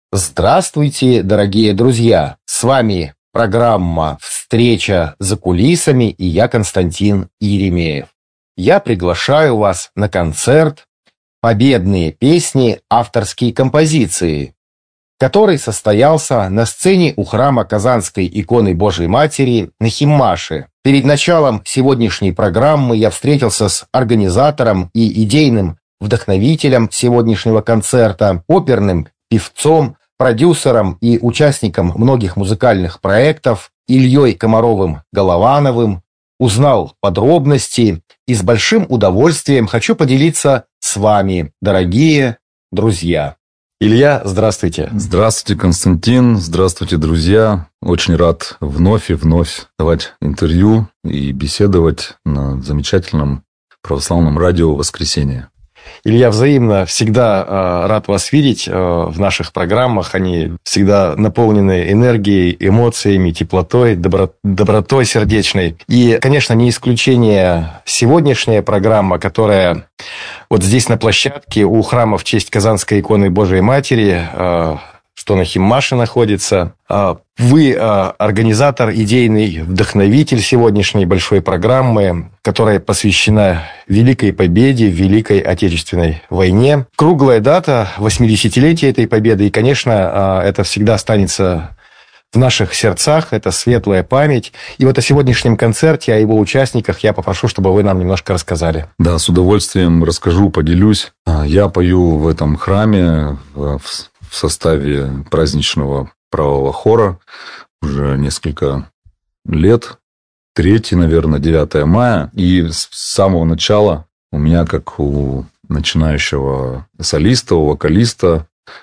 Здравствуйте, дорогие друзья! С вами программа «Встреча за кулисами» и я, Константин Иеремеев. Я приглашаю вас на концерт «Победные песни. Авторские композиции», который состоялся на сцене у храма Казанской иконы Божией Матери на Химмаше. Перед началом сегодняшней программы я встретился с организатором и идейным вдохновителем сегодняшнего концерта, оперным певцом, продюсером и участником многих музыкальных проектов Ильей Комаровым-Головановым, узнал подробности и с большим удовольствием хочу поделиться с вами, дорогие друзья. Илья, здравствуйте. Здравствуйте, Константин. Здравствуйте, друзья. Очень рад вновь и вновь давать интервью и беседовать на замечательном православном радио «Воскресенье». Илья, взаимно всегда рад вас видеть в наших программах. Они всегда наполнены энергией, эмоциями, теплотой, добротой сердечной. И, конечно, не исключение сегодняшняя программа, которая вот здесь на площадке у храма в честь Казанской иконы Божией Матери, что на Химмаше находится. Вы организатор, идейный вдохновитель сегодняшней большой программы, которая посвящена Великой Победе в Великой Отечественной войне. Круглая дата, 80-летие этой победы, и, конечно, это всегда останется в наших сердцах, это светлая память. И вот о сегодняшнем концерте, о его участниках я попрошу, чтобы вы нам немножко рассказали. Да, с удовольствием расскажу, поделюсь. Я пою в этом храме в составе праздничного правого хора уже несколько лет. 3, наверное, 9 мая. И с самого начала у меня, как у начинающего солиста, у вокалиста,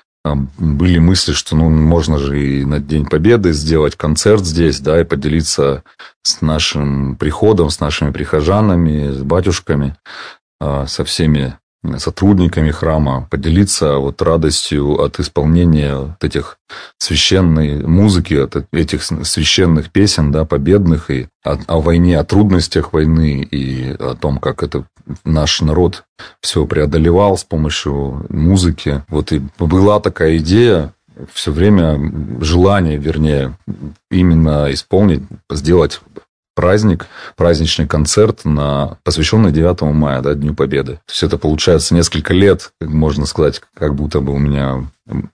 были мысли, что можно же и на День Победы сделать концерт здесь, да, и поделиться с нашим приходом, с нашими прихожанами, с батюшками, со всеми сотрудниками храма, поделиться вот радостью от исполнения вот этих священной музыки, от этих священных песен, да, победных, и о войне, о трудностях войны, и о том, как это наш народ все преодолевал с помощью музыки. Вот и была такая идея, все время желание, вернее, именно исполнить, сделать праздник, праздничный концерт, посвященный 9 мая, да, Дню Победы. То есть это получается несколько лет, можно сказать, как будто бы у меня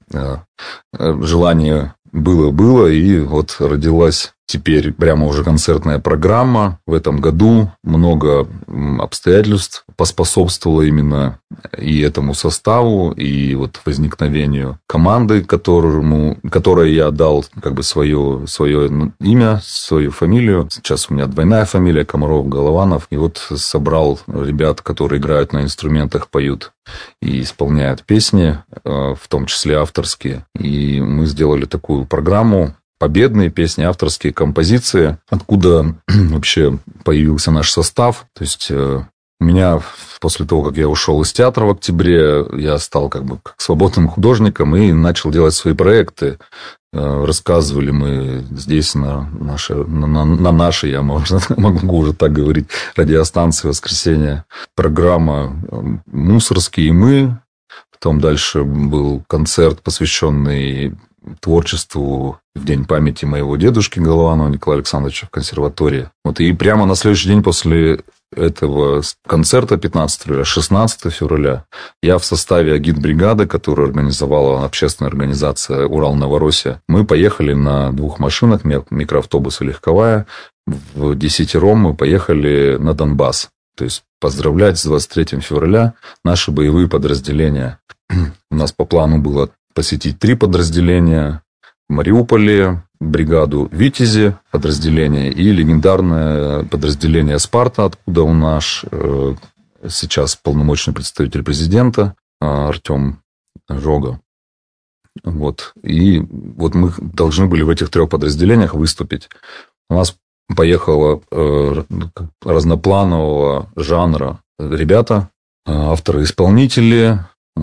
желание было, и вот родилась теперь прямо уже концертная программа. В этом году много обстоятельств поспособствовало именно и этому составу, и вот возникновению команды, которой я дал как бы свое имя, свою фамилию. Сейчас у меня двойная фамилия Комаров-Голованов. И вот собрал ребят, которые играют на инструментах, поют и исполняют песни, в том числе авторские. И мы сделали такую программу «Победные песни, авторские композиции», откуда вообще появился наш состав. То есть у меня после того, как я ушел из театра в октябре, я стал как свободным художником и начал делать свои проекты. Рассказывали мы здесь на нашей, я могу уже так говорить, радиостанции «Воскресенье», программа «Мусорские и мы». Потом дальше был концерт, посвященный творчеству в день памяти моего дедушки Голованова Николая Александровича в консерватории. Вот и прямо на следующий день после этого концерта, 15 февраля, 16 февраля, я в составе агитбригады, которую организовала общественная организация «Урал-Новороссия», мы поехали на 2 машинах, микроавтобус и легковая, в 10-ром мы поехали на Донбасс. То есть поздравлять с 23 февраля наши боевые подразделения. У нас по плану было посетить 3 подразделения: в Мариуполе бригаду «Витязи» подразделение и легендарное подразделение «Спарта», откуда у нас сейчас полномочный представитель президента Артем Жога. Вот. И вот мы должны были в этих 3 подразделениях выступить. У нас поехало разнопланового жанра ребята, авторы-исполнители,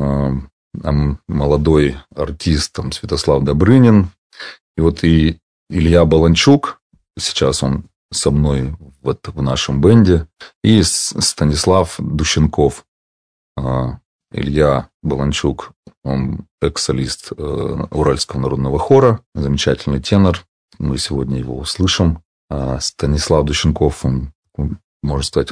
молодой артист Святослав Добрынин, и вот и Илья Баланчук, сейчас он со мной в нашем бенде, и Станислав Дущенков, Илья Баланчук, он экс-солист Уральского народного хора, замечательный тенор. Мы сегодня его услышим. Станислав Дущенков, он, можно сказать,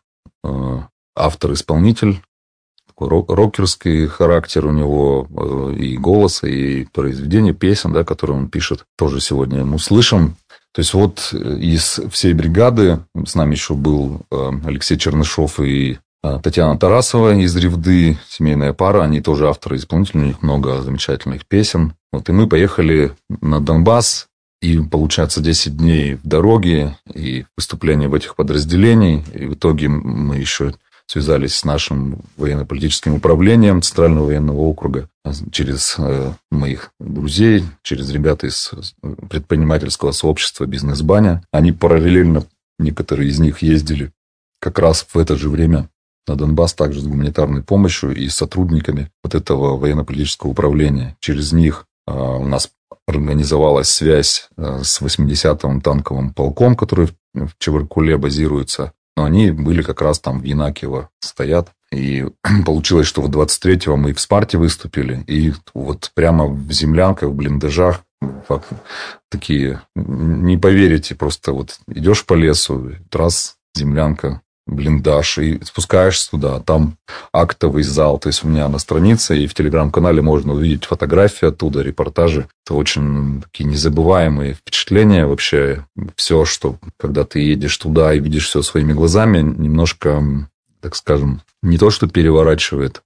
автор-исполнитель. Такой рокерский характер у него, и голоса, и произведения, песен, да, которые он пишет. Тоже сегодня мы услышим. То есть, вот из всей бригады с нами еще был Алексей Чернышов и Татьяна Тарасова из Ревды, семейная пара. Они тоже авторы, исполнители, у них много замечательных песен. Вот, и мы поехали на Донбасс. И, получается, 10 дней в дороге и выступления в этих подразделениях. И в итоге мы еще связались с нашим военно-политическим управлением Центрального военного округа через моих друзей, через ребят из предпринимательского сообщества «Бизнес-баня». Они параллельно, некоторые из них ездили как раз в это же время на Донбасс, также с гуманитарной помощью и с сотрудниками вот этого военно-политического управления. Через них у нас организовалась связь с 80-м танковым полком, который в Чебаркуле базируется. Но они были как раз там в Янакиево стоят. И получилось, что в 23-го мы в Спарте выступили. И вот прямо в землянках, в блиндажах, такие, не поверите, просто вот идешь по лесу, раз землянка, блиндаж, и спускаешься туда, там актовый зал. То есть, у меня на странице и в телеграм-канале можно увидеть фотографии оттуда, репортажи. Это очень такие незабываемые впечатления. Вообще, все, что когда ты едешь туда и видишь все своими глазами, немножко, так скажем, не то, что переворачивает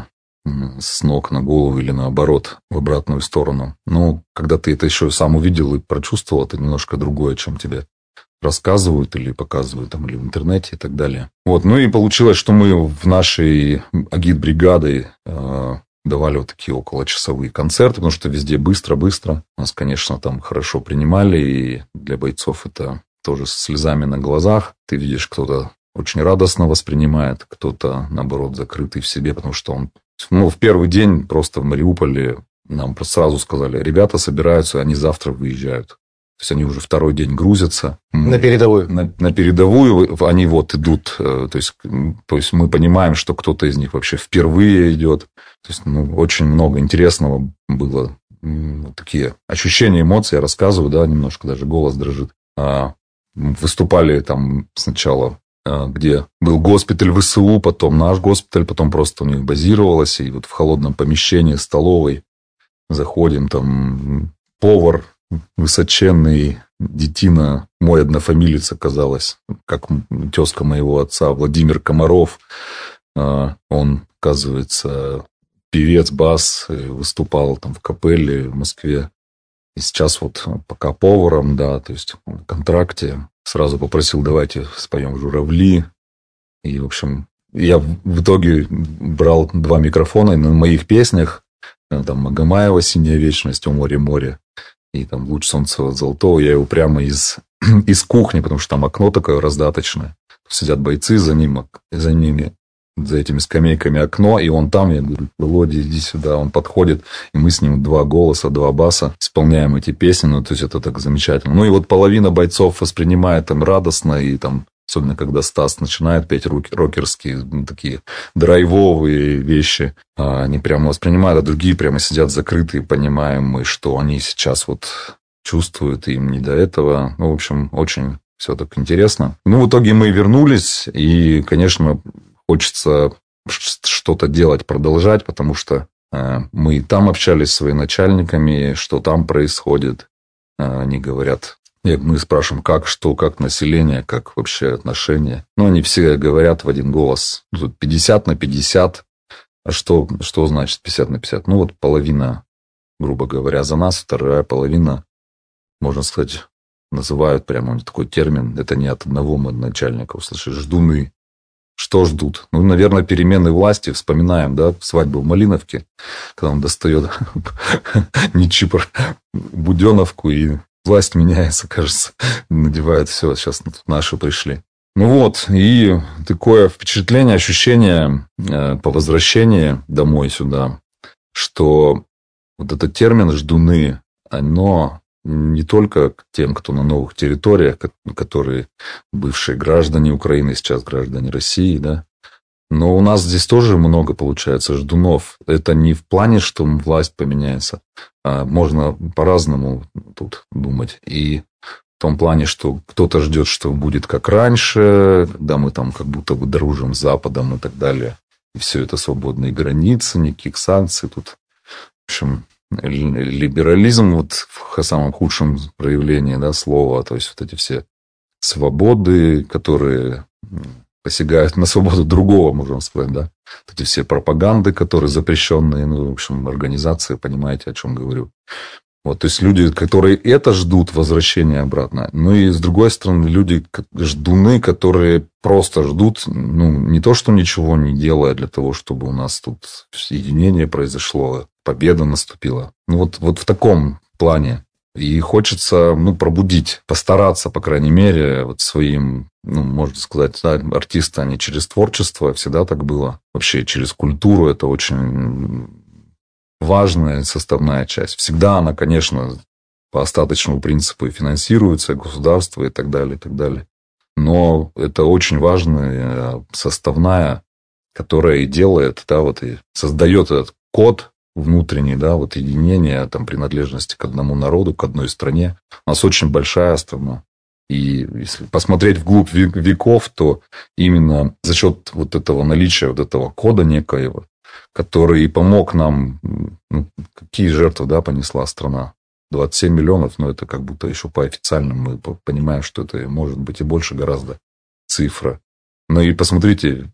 с ног на голову или наоборот, в обратную сторону. Но когда ты это еще сам увидел и прочувствовал, это немножко другое, чем тебе рассказывают или показывают там, или в интернете и так далее. Вот. Ну и получилось, что мы в нашей агитбригаде давали вот такие околочасовые концерты, потому что везде быстро-быстро. Нас, конечно, там хорошо принимали, и для бойцов это тоже со слезами на глазах. Ты видишь, кто-то очень радостно воспринимает, кто-то, наоборот, закрытый в себе, потому что он... Ну, в первый день просто в Мариуполе нам просто сразу сказали, ребята собираются, они завтра выезжают. То есть, они уже второй день грузятся. На передовую. На передовую они вот идут. То есть, мы понимаем, что кто-то из них вообще впервые идет. То есть, очень много интересного было. Такие ощущения, эмоции я рассказываю, да, немножко даже голос дрожит. Выступали там сначала, где был госпиталь ВСУ, потом наш госпиталь, потом просто у них базировалось. И вот в холодном помещении, столовой заходим, там повар высоченный, детина, мой однофамилец оказалось, как тезка моего отца, Владимир Комаров. Он, оказывается, певец, бас, выступал там в капелле в Москве. И сейчас вот пока поваром, да, то есть в контракте, сразу попросил, давайте споем «Журавли». И, в общем, я в итоге брал 2 микрофона, и на моих песнях, там Магомаева «Синяя вечность», «О море». И там «Луч солнца золотого», я его прямо из кухни, потому что там окно такое раздаточное. Сидят бойцы, за ними, за этими скамейками окно, и он там, я говорю, Володя, иди сюда. Он подходит, и мы с ним 2 голоса, 2 баса исполняем эти песни. Ну, то есть, это так замечательно. Ну, и вот половина бойцов воспринимает там радостно, и там, особенно когда Стас начинает петь рокерские, такие драйвовые вещи, они прямо воспринимают, а другие прямо сидят закрытые, понимаем мы, что они сейчас вот чувствуют, им не до этого. Ну, в общем, очень все так интересно. Ну, в итоге мы вернулись, и, конечно, хочется что-то делать, продолжать, потому что мы и там общались с военачальниками, что там происходит. Они говорят... Мы спрашиваем, как население, как вообще отношения. Ну, они все говорят в один голос. Тут 50 на 50. А что значит 50 на 50? Ну, вот половина, грубо говоря, за нас, вторая половина, можно сказать, называют прямо такой термин. Это не от одного начальника услышишь. Ждуны. Что ждут? Ну, наверное, перемены власти. Вспоминаем, да, свадьбу в Малиновке, когда он достает Нечипор Буденовку и... Власть меняется, кажется, надевает все. Сейчас наши пришли. Ну вот, и такое впечатление, ощущение по возвращении домой сюда, что вот этот термин «ждуны», оно не только к тем, кто на новых территориях, которые бывшие граждане Украины, сейчас граждане России, да, Но у нас здесь тоже много, получается, ждунов. Это не в плане, что власть поменяется. Можно по-разному тут думать. И в том плане, что кто-то ждет, что будет как раньше, когда мы там как будто бы дружим с Западом и так далее. И все это свободные границы, никаких санкций тут. В общем, либерализм вот в самом худшем проявлении, да, слова. То есть, вот эти все свободы, которые посягают на свободу другого, можем сказать, да. Вот эти все пропаганды, которые запрещенные, ну, в общем, организации, понимаете, о чем говорю. Вот, то есть, люди, которые это ждут, возвращения обратно. Ну, и, с другой стороны, люди, ждуны, которые просто ждут, ну, не то, что ничего не делая для того, чтобы у нас тут единение произошло, победа наступила. Ну, вот в таком плане. И хочется, ну, пробудить, постараться, по крайней мере, вот своим, ну, можно сказать, да, артисты, они через творчество, всегда так было. Вообще, через культуру это очень важная составная часть. Всегда она, конечно, по остаточному принципу и финансируется, государство и так далее, и так далее. Но это очень важная составная, которая и делает, да, вот и создает этот код внутренний, да, вот единение, там, принадлежности к одному народу, к одной стране. У нас очень большая страна. И если посмотреть вглубь веков, то именно за счет вот этого наличия, вот этого кода некоего, который и помог нам, ну, какие жертвы, да, понесла страна. 27 миллионов, но это как будто еще по официальным мы понимаем, что это может быть и больше гораздо цифра. Ну и посмотрите,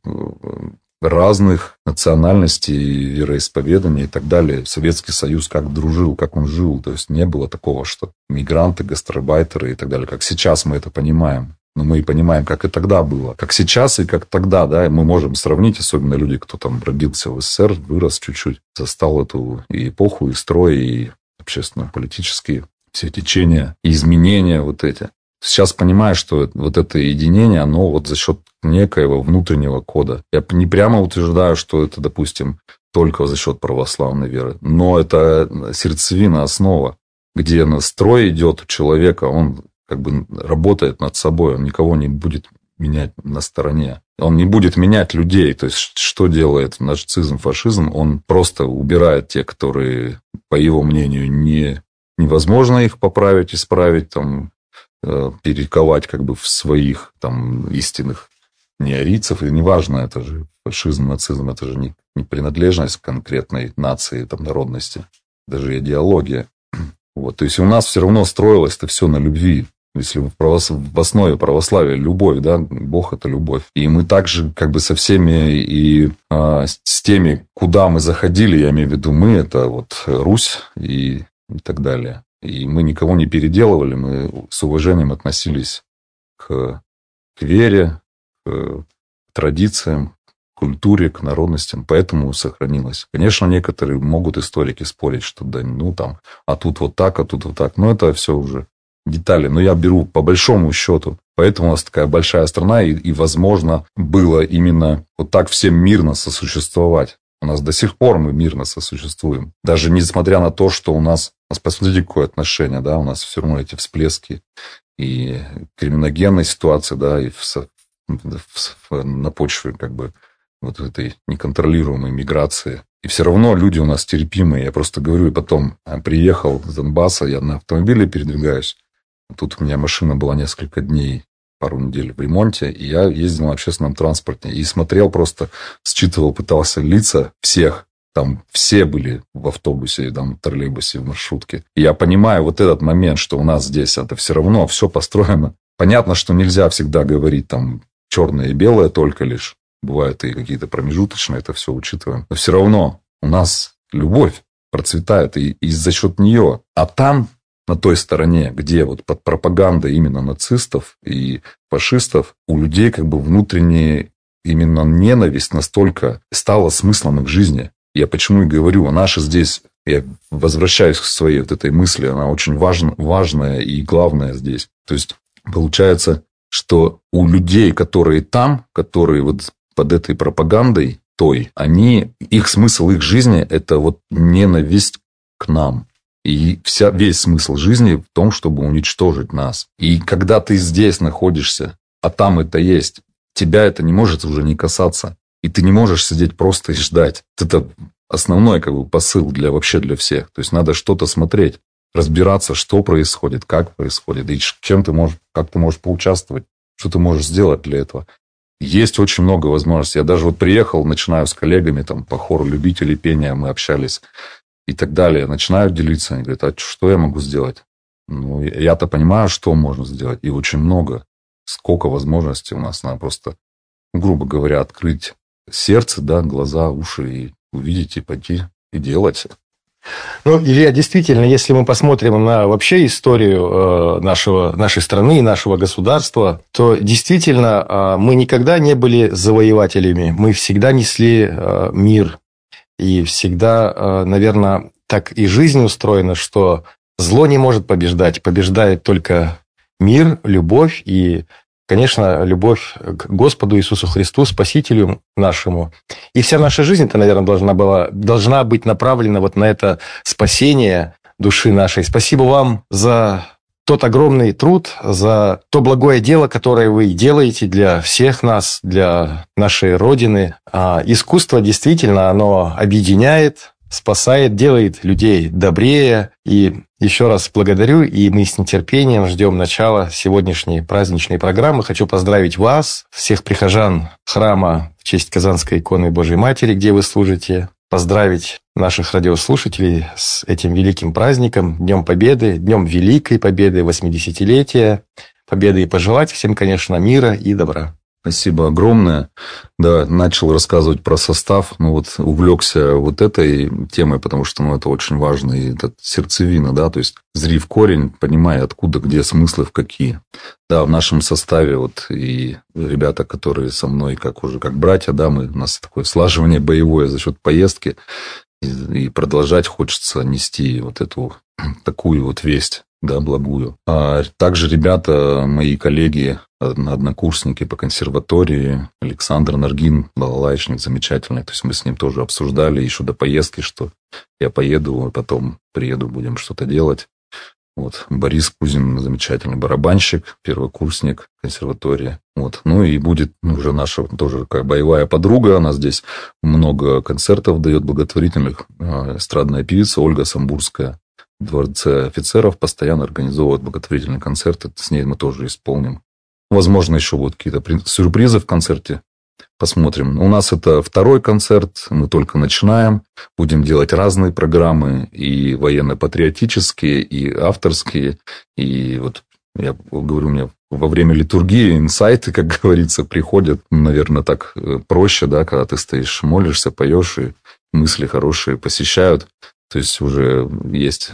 разных национальностей, вероисповеданий и так далее. Советский Союз как дружил, как он жил. То есть, не было такого, что мигранты, гастарбайтеры и так далее. Как сейчас мы это понимаем. Но мы и понимаем, как и тогда было. Как сейчас и как тогда, да. Мы можем сравнить, особенно люди, кто там родился в СССР, вырос чуть-чуть, застал эту и эпоху, и строй, и общественно-политические все течения, и изменения вот эти. Сейчас понимаю, что вот это единение, оно вот за счет некоего внутреннего кода. Я не прямо утверждаю, что это, допустим, только за счет православной веры. Но это сердцевина, основа, где настрой идет у человека, он как бы работает над собой, он никого не будет менять на стороне. Он не будет менять людей. То есть, что делает нацизм, фашизм? Он просто убирает тех, которые, по его мнению, невозможно их поправить, исправить, там, перековать как бы в своих там истинных неарийцев. И неважно, это же фашизм, нацизм, это же не принадлежность к конкретной нации, там, народности, даже идеология. Вот. То есть, у нас все равно строилось это все на любви. Если в основе православия любовь, да, Бог – это любовь. И мы также как бы со всеми и с теми, куда мы заходили, я имею в виду мы, это вот Русь и так далее. И мы никого не переделывали, мы с уважением относились к вере, к традициям, к культуре, к народностям, поэтому сохранилось. Конечно, некоторые могут историки спорить, что да, ну там, а тут вот так, а тут вот так. Но это все уже детали. Но я беру по большому счету. Поэтому у нас такая большая страна, и возможно, было именно вот так всем мирно сосуществовать. У нас до сих пор мы мирно сосуществуем. Даже несмотря на то, что у нас посмотрите, какое отношение, да, у нас все равно эти всплески и криминогенной ситуации, да, и на почве как бы вот этой неконтролируемой миграции. И все равно люди у нас терпимые. Я просто говорю, и потом приехал с Донбасса, я на автомобиле передвигаюсь. Тут у меня машина была несколько дней, пару недель в ремонте, и я ездил на общественном транспорте и смотрел просто, считывал, пытался лица всех. Там все были в автобусе, там, в троллейбусе, в маршрутке. И я понимаю вот этот момент, что у нас здесь это все равно все построено. Понятно, что нельзя всегда говорить там черное и белое только лишь. Бывают и какие-то промежуточные, это все учитываем. Но все равно у нас любовь процветает и за счет нее. А там, на той стороне, где вот под пропагандой именно нацистов и фашистов, у людей как бы внутренняя именно ненависть настолько стала смыслом их жизни. Я почему и говорю, наши здесь, я возвращаюсь к своей вот этой мысли, она очень важная и главная здесь. То есть, получается, что у людей, которые там, которые вот под этой пропагандой той, их смысл их жизни – это вот ненависть к нам. И весь смысл жизни в том, чтобы уничтожить нас. И когда ты здесь находишься, а там это есть, тебя это не может уже не касаться. И ты не можешь сидеть просто и ждать. Это основной посыл вообще для всех. То есть надо что-то смотреть, разбираться, что происходит, как происходит, и как ты можешь поучаствовать, что ты можешь сделать для этого. Есть очень много возможностей. Я даже приехал, начинаю с коллегами по хору любителей пения, мы общались и так далее. Начинаю делиться. Они говорят, а что я могу сделать? Я-то понимаю, что можно сделать. И очень много. Сколько возможностей у нас. Надо просто, грубо говоря, открыть сердце, глаза, уши и увидеть, и пойти, и делать. Илья, действительно, если мы посмотрим на вообще историю нашей страны и нашего государства, то действительно мы никогда не были завоевателями. Мы всегда несли мир. И всегда, наверное, так и жизнь устроена, что зло не может побеждать. Побеждает только мир, любовь и, конечно, любовь к Господу Иисусу Христу, Спасителю нашему. И вся наша жизнь-то, наверное, должна быть направлена на это спасение души нашей. Спасибо вам за тот огромный труд, за то благое дело, которое вы делаете для всех нас, для нашей Родины. Искусство действительно, оно объединяет, спасает, делает людей добрее. И еще раз благодарю, и мы с нетерпением ждем начала сегодняшней праздничной программы. Хочу поздравить вас, всех прихожан храма в честь Казанской иконы Божией Матери, где вы служите. Поздравить наших радиослушателей с этим великим праздником, Днем Победы, Днем Великой Победы, 80-летия Победы. И пожелать всем, конечно, мира и добра. Спасибо огромное. Да, начал рассказывать про состав, увлекся этой темой, потому что, это очень важно, и это сердцевина, то есть зри в корень, понимай, откуда, где смыслы, в какие. Да, в нашем составе и ребята, которые со мной как братья, у нас такое слаживание боевое за счет поездки, и продолжать хочется нести эту такую весть. Благую. А также ребята, мои коллеги, однокурсники по консерватории, Александр Наргин, балалайчник замечательный. То есть мы с ним тоже обсуждали еще до поездки, что я поеду, а потом приеду, будем что-то делать. Борис Кузин, замечательный барабанщик, первокурсник консерватории. И будет уже наша тоже боевая подруга. Она здесь много концертов дает благотворительных. Эстрадная певица Ольга Самбурская. В Дворце офицеров постоянно организовывают благотворительные концерты. С ней мы тоже исполним. Возможно, еще будут какие-то сюрпризы в концерте. Посмотрим. У нас это второй концерт. Мы только начинаем. Будем делать разные программы. И военно-патриотические, и авторские. И я говорю, мне во время литургии инсайты, как говорится, приходят. Наверное, так проще, когда ты стоишь, молишься, поешь, и мысли хорошие посещают. То есть уже есть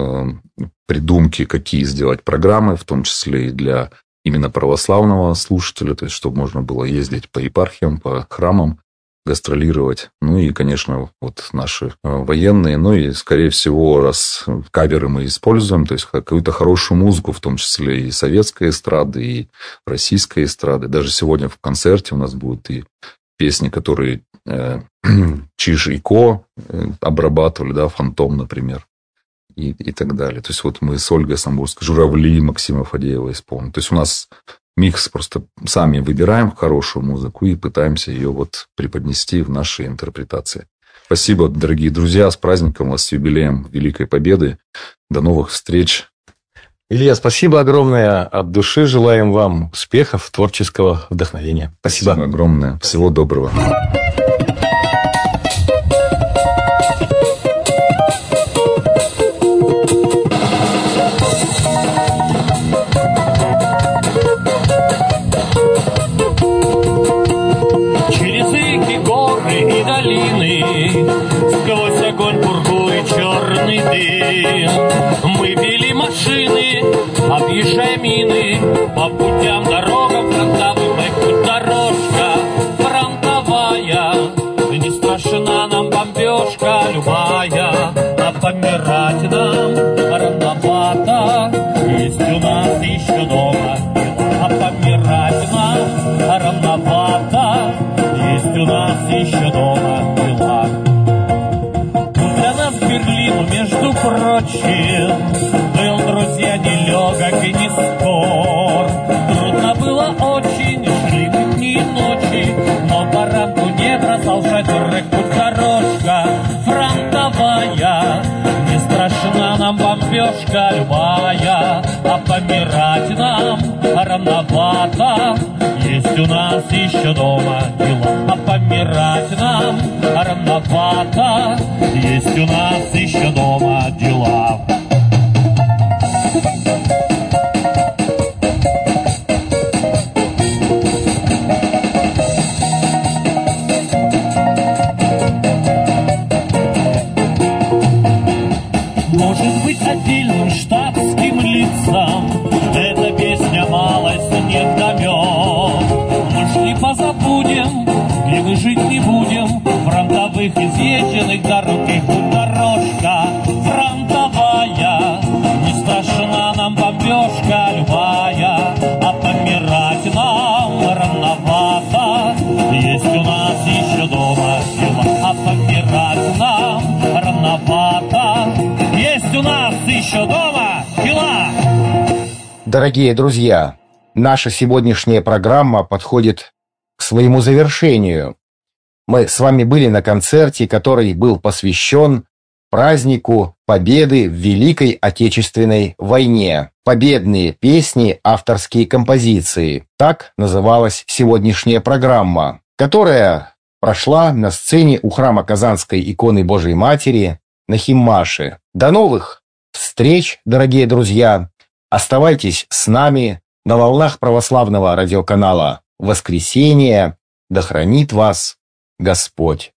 придумки, какие сделать программы, в том числе и для именно православного слушателя, то есть чтобы можно было ездить по епархиям, по храмам, гастролировать. И, конечно, наши военные. И, скорее всего, раз каверы мы используем, то есть какую-то хорошую музыку, в том числе и советской эстрады, и российской эстрады. Даже сегодня в концерте у нас будут и песни, которые Чиж и Ко обрабатывали, Фантом, например, и так далее. То есть мы с Ольгой Самбурской, Журавли Максима Фадеева исполним. То есть у нас микс, просто сами выбираем хорошую музыку и пытаемся ее преподнести в нашей интерпретации. Спасибо, дорогие друзья, с праздником вас, с юбилеем Великой Победы. До новых встреч. Илья, спасибо огромное. От души желаем вам успехов, творческого вдохновения. Спасибо огромное. Всего доброго. Через реки, горы и долины, сквозь огонь, пургу и черный дым, мы вели машины, объезжая мины, по путям, дорогам фронтовым, путь дорожка фронтовая. Не страшна нам бомбежка любая, а помирать нам рановато. Есть у нас еще дома дела, а помирать нам рановато. Есть у нас еще дома дела. Для нас Берлин, между прочим, был, друзья, нелегок и не скор. Трудно было очень, шли мы дни и ночи, но по ранку не бомбежка любая, а помирать нам рановато. Есть у нас еще дома дела, а помирать нам рановато. Есть у нас еще дома дела. Может быть, отдельным штатским лицам эта песня малость не вдомет. Мы ж не позабудем, где мы жить не будем, фронтовых изъезженных дорог и дорожка фронтовая. Не страшна нам бомбежка любая, а помирать нам рановато. Есть у нас еще дома дела, а помирать нам рановато. Есть у нас еще дома дела. Дорогие друзья, наша сегодняшняя программа подходит к своему завершению. Мы с вами были на концерте, который был посвящен празднику Победы в Великой Отечественной войне. Победные песни, авторские композиции. Так называлась сегодняшняя программа, которая прошла на сцене у храма Казанской иконы Божией Матери на Химмаше. До новых встреч, дорогие друзья! Оставайтесь с нами на волнах православного радиоканала «Воскресенье». Да хранит вас Господь!